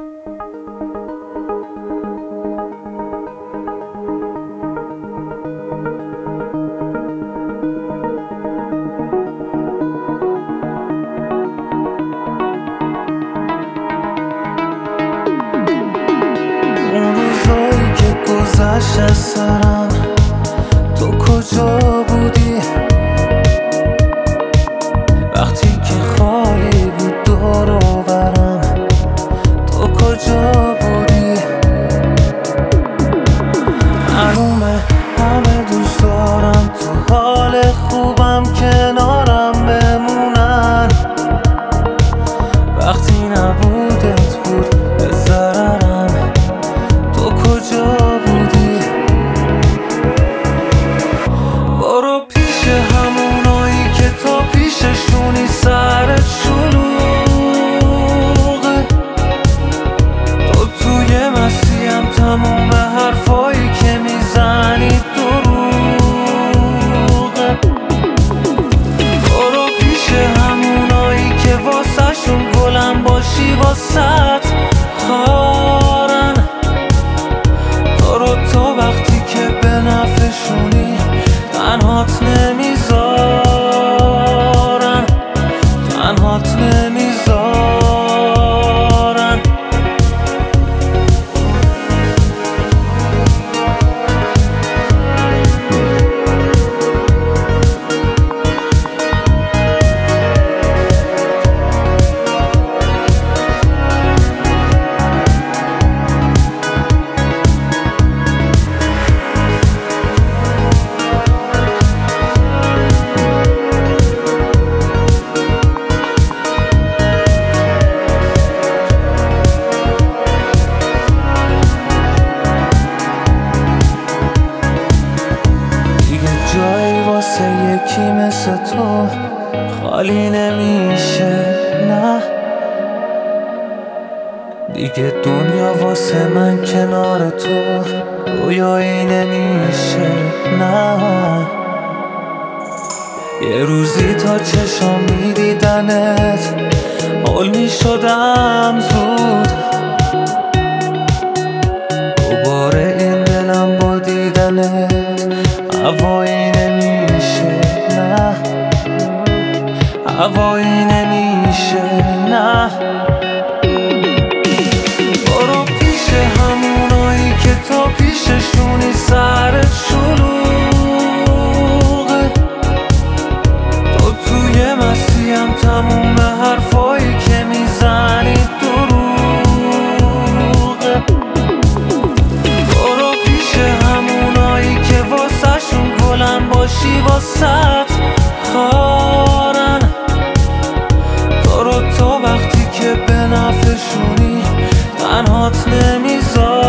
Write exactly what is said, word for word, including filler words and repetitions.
اون روزایی که گذشت از سرم، تو کجا بودی؟ وقتی که خالی بود دور و برم، تو کجا بودی؟ معلومه همه دوست دارم تو حال خوبم کنارم بمونن، وقتی نبودت بود به ضررم، تو کجا بودی؟ برو پیش همونایی که تو پیششونی سرت شلوغه، تو توی مسیحم تموم حرفایی که میزنی دروغه. برو پیش همونایی که واسه شون گلم باشی واسط خارن، تو رو تا وقتی که به نفعشونی تنهات نمیذارن، تنهات نمیذارن. جایی واسه یکی مثل تو خالی نمیشه، نه دیگه دنیا واسه من کنار تو رویایی نمیشه، نه یه روزی تا چشام میدیدنت حال میشدم زود، دوباره این دلم با دیدنت هوایی نمیشه، نه هوایی نمیشه، نه. برو پیش همونایی که تو پیششونی سرت شلوغه، تو توی مسیحم تموم حرفایی که میزنی دروغه. برو پیش همونایی که واسه شون گلم باشی واسط خارن، تو رو تا وقتی که به نفعشونی تنهات نمیذارن.